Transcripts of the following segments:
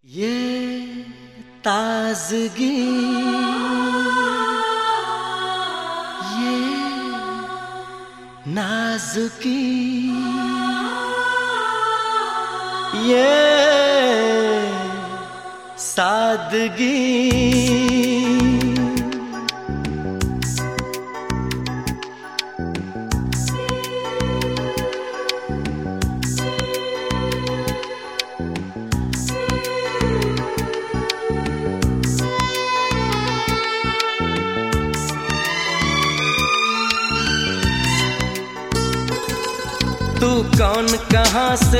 ये ताजगी, ये नाजुकी, ये सादगी, तू कौन कहाँ से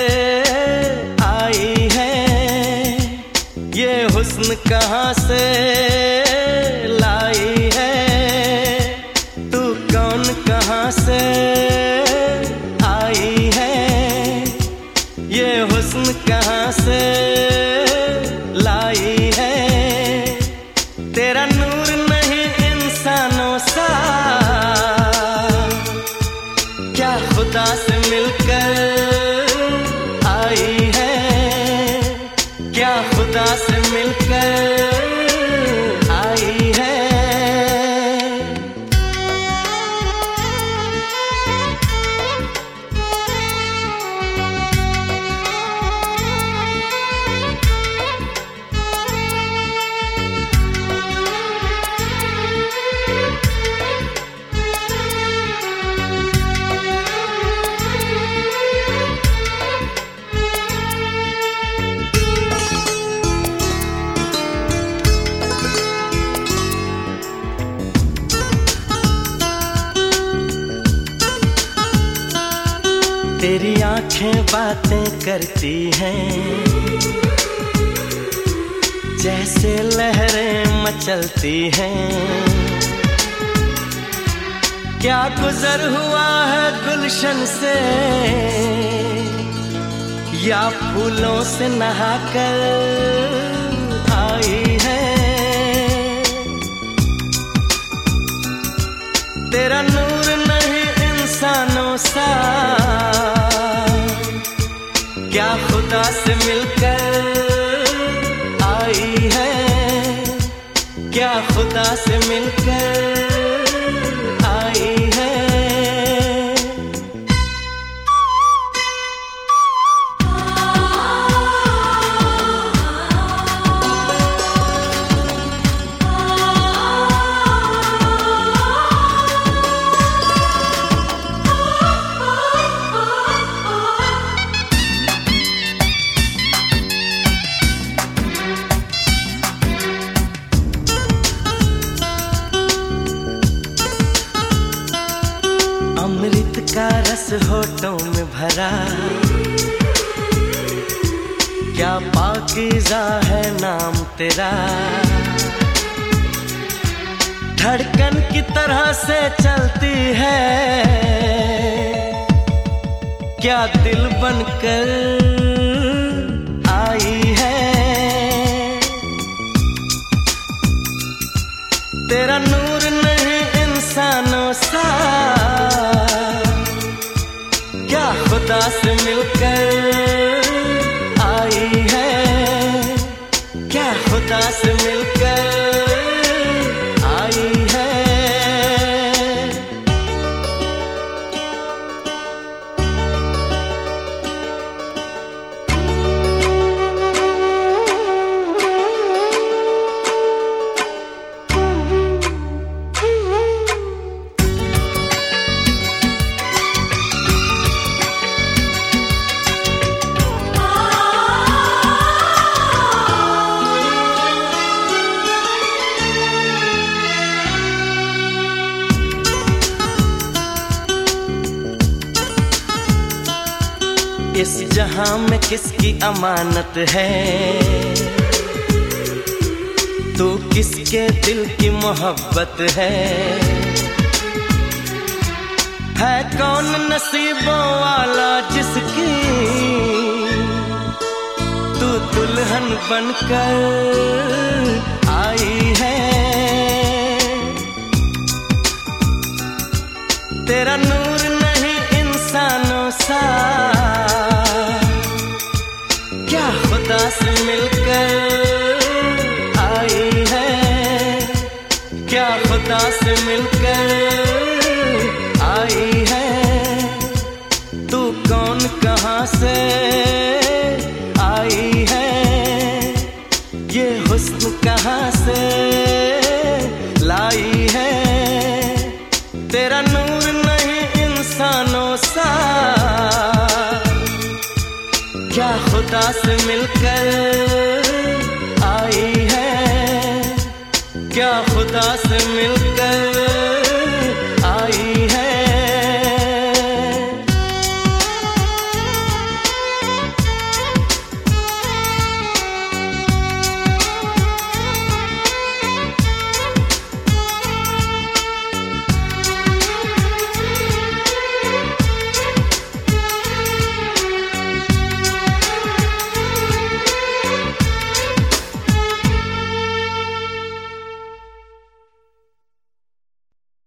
आई है, ये हुस्न कहाँ से लाई है। तू कौन कहाँ से आई है, ये हुस्न कहाँ से लाई है। तेरा नूर नहीं इंसानों सा, क्या खुदा से मिलकर आई है, क्या खुदा से मिलकर आई है। तेरी आंखें बातें करती हैं, जैसे लहरें मचलती हैं। क्या गुजर हुआ है गुलशन से, या फूलों से नहाकर आई है। तेरा नूर नहीं इंसानों सा, क्या खुदा से मिलकर आई है, क्या खुदा से मिलकर आई है। अमृत का रस होठों में भरा, क्या पाकीज़ा है नाम तेरा। धड़कन की तरह से चलती है, क्या दिल बनकर आई है। तेरा नूर नहीं इंसानों सा, क्या खुदा से मिलकर आई है, क्या खुदा से मिलकर आई है। इस जहां में किसकी अमानत है, तू किसके दिल की मोहब्बत है। कौन नसीबों वाला जिसकी तू दुल्हन बनकर आई है। तेरा नूर नहीं इंसानों सा, क्या खुदा से मिलकर आई है, क्या खुदा से मिलकर आई है। तू कौन कहाँ से आई है, ये हुस्न कहाँ से लाई है। तेरा नूर नहीं इंसानों सा, क्या खुदा से मिलकर आई है, क्या खुदा से मिलकर